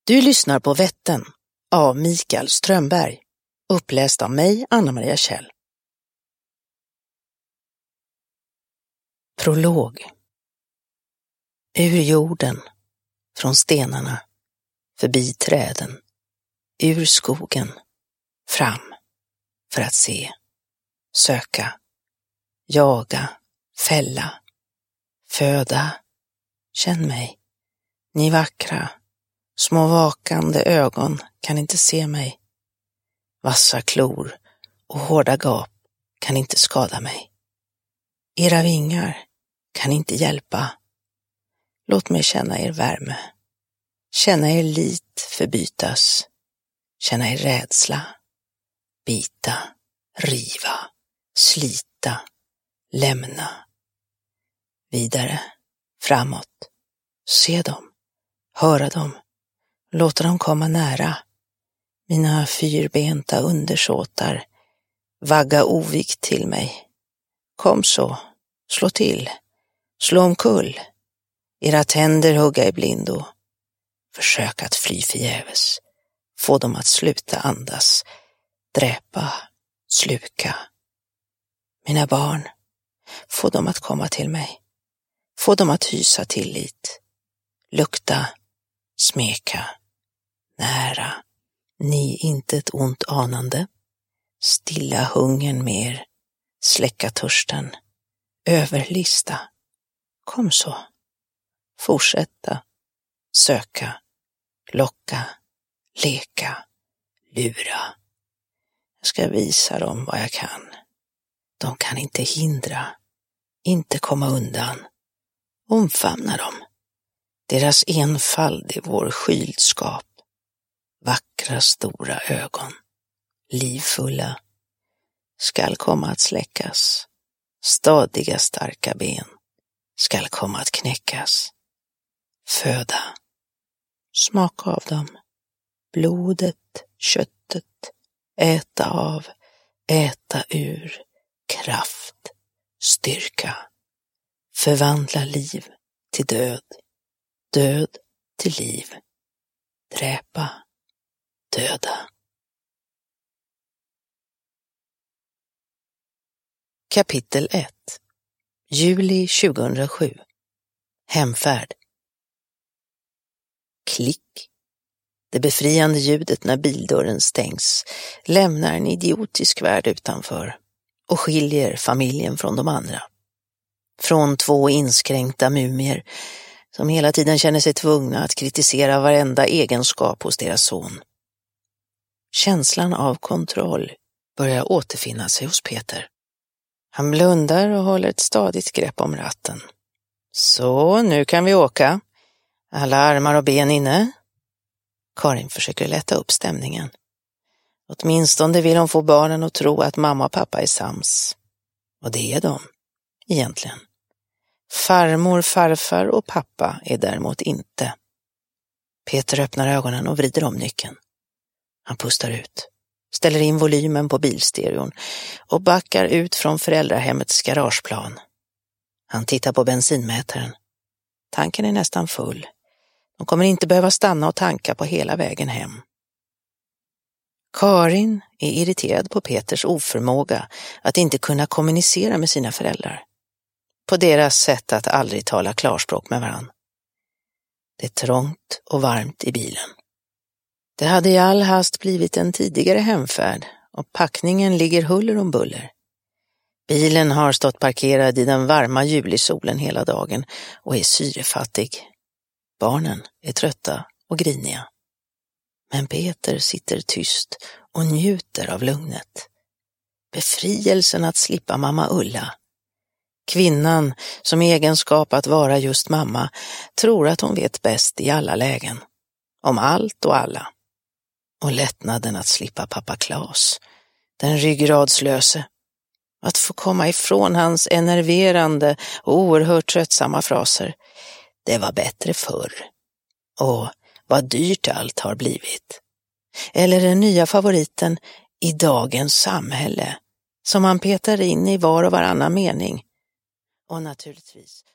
Du lyssnar på Vätten av Mikael Strömberg, uppläst av mig, Anna-Maria Kjell. Prolog. Ur jorden, från stenarna, förbi träden, ur skogen, fram, för att se, söka, jaga, fälla, föda, känn mig, ni vackra, små vakande ögon kan inte se mig. Vassa klor och hårda gap kan inte skada mig. Era vingar kan inte hjälpa. Låt mig känna er värme. Känna er lit förbytas. Känna er rädsla. Bita, riva, slita, lämna. Vidare, framåt. Se dem, höra dem. Låta dem komma nära. Mina fyrbenta undersåtar, vagga ovikt till mig. Kom så, slå till, slå omkull. Era tänder hugga i blindo. Försök att fly förgäves. Få dem att sluta andas. Dräpa, sluka. Mina barn, få dem att komma till mig. Få dem att hysa tillit. Lukta, smeka, nära. Ni inte ett ont anande. Stilla hungern mer. Släcka törsten. Överlista. Kom så. Fortsätta. Söka. Locka. Leka. Lura. Jag ska visa dem vad jag kan. De kan inte hindra. Inte komma undan. Omfamna dem. Deras enfald är vår skylskap. Vackra stora ögon, livfulla, skall komma att släckas. Stadiga starka ben skall komma att knäckas. Föda, smaka av dem. Blodet, köttet, äta av, äta ur. Kraft, styrka. Förvandla liv till död. Död till liv. Dräpa. Döda. Kapitel 1. Juli 2007. Hemfärd. Klick. Det befriande ljudet när bildörren stängs lämnar en idiotisk värld utanför och skiljer familjen från de andra. Från två inskränkta mumier som hela tiden känner sig tvungna att kritisera varenda egenskap hos deras son. Känslan av kontroll börjar återfinna sig hos Peter. Han blundar och håller ett stadigt grepp om ratten. Så, nu kan vi åka. Alla armar och ben inne. Karin försöker lätta upp stämningen. Åtminstone vill hon få barnen att tro att mamma och pappa är sams. Och det är de, egentligen. Farmor, farfar och pappa är däremot inte. Peter öppnar ögonen och vrider om nyckeln. Han pustar ut, ställer in volymen på bilstereon och backar ut från föräldrahemmets garageplan. Han tittar på bensinmätaren. Tanken är nästan full. De kommer inte behöva stanna och tanka på hela vägen hem. Karin är irriterad på Peters oförmåga att inte kunna kommunicera med sina föräldrar. På deras sätt att aldrig tala klarspråk med varann. Det är trångt och varmt i bilen. Det hade i all hast blivit en tidigare hemfärd och packningen ligger huller om buller. Bilen har stått parkerad i den varma julisolen hela dagen och är syrefattig. Barnen är trötta och griniga. Men Peter sitter tyst och njuter av lugnet. Befrielsen att slippa mamma Ulla. Kvinnan som i egenskap att vara just mamma tror att hon vet bäst i alla lägen. Om allt och alla. Och lättnaden att slippa pappa Klas. Den ryggradslöse. Att få komma ifrån hans enerverande och oerhört tröttsamma fraser. Det var bättre förr. Och vad dyrt allt har blivit. Eller den nya favoriten i dagens samhälle. Som han petar in i var och varannan mening. Och naturligtvis